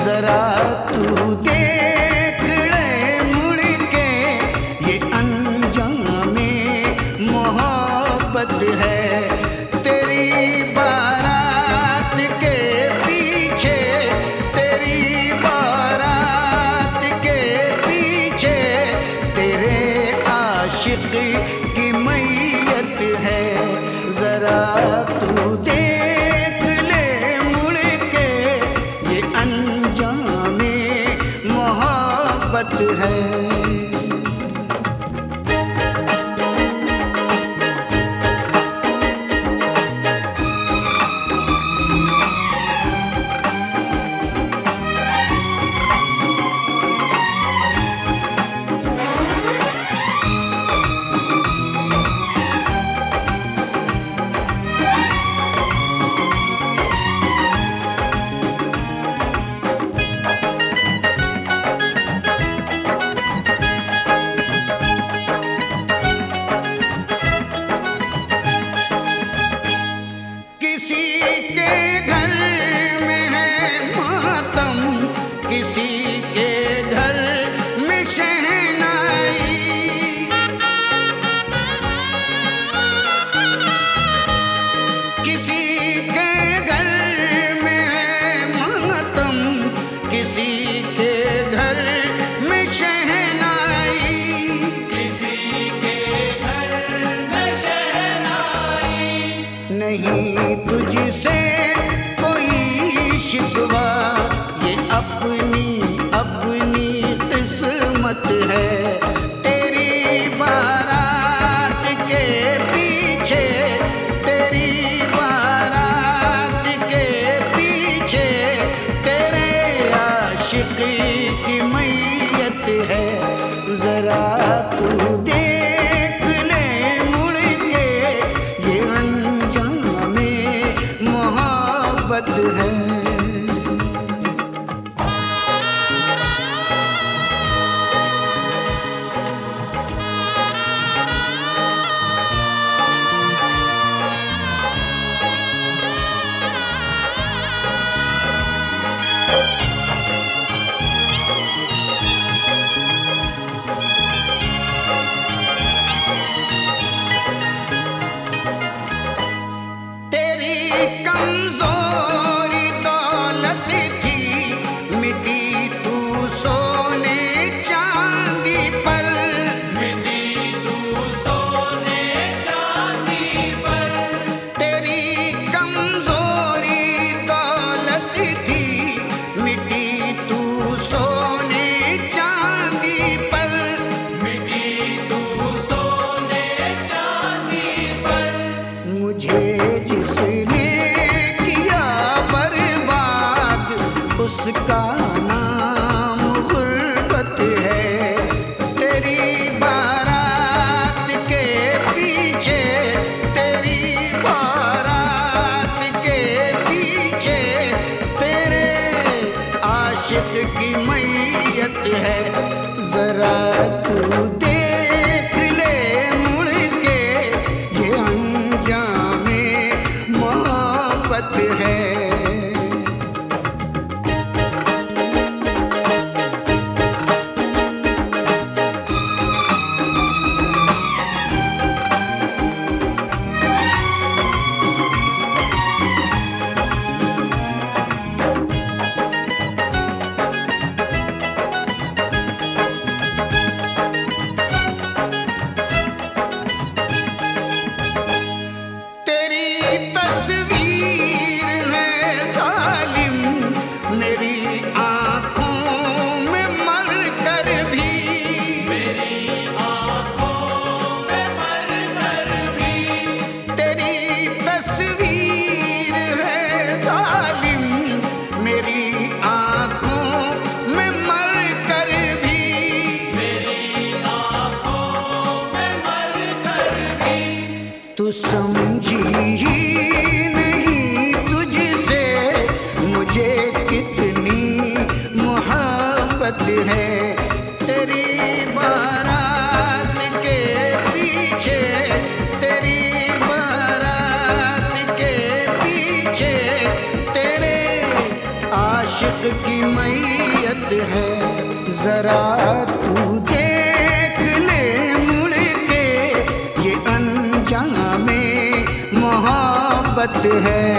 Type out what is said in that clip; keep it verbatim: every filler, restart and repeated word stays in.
जरा तू देख ले मुड़ के, ये अंजामे मोहब्बत है। तेरी बारात के पीछे, तेरी बारात के पीछे तेरे आशिक की मैयत है। जरा तू देख ले मुड़ के, ये अंजामे मोहब्बत है। नहीं तुझसे कोई शिकवा, ये अपनी अपनी किस्मत है। तेरी बारात के पीछे, तेरी बारात के पीछे तेरे आशिक की मैयत है। जरा तू देख ले मुड़ के, ये अंजामे मोहब्बत है। कमजोरी दौलत थी, मिटी तू सोने चांदी पर, मिटी तू सोने चांदी पर। तेरी कमजोरी दौलत थी, मिटी तू सोने चांदी पर, मिटी तू सोने चांदी पर। मुझे जिसने उसका नाम गुर्बत है। तेरी बारात के पीछे, तेरी बारात के पीछे तेरे आशिक की मैयत है। जरा तू देख ले मुड़ के, ये अंजामे मोहब्बत है। तस्वीर है जालिम मेरी आंखों में मर कर भी, मेरी आंखों में मर कर भी। तेरी तस्वीर है जालिम मेरी आंखों में मर कर भी, मेरी आंखों में मर कर भी। तू समझी ही नहीं तुझसे मुझे कितनी मोहब्बत है। तेरी बारात के पीछे, तेरी बारात के पीछे तेरे आशिक की मैं जरा तू देख ले मुड़ के, ये अंजामे मोहब्बत है।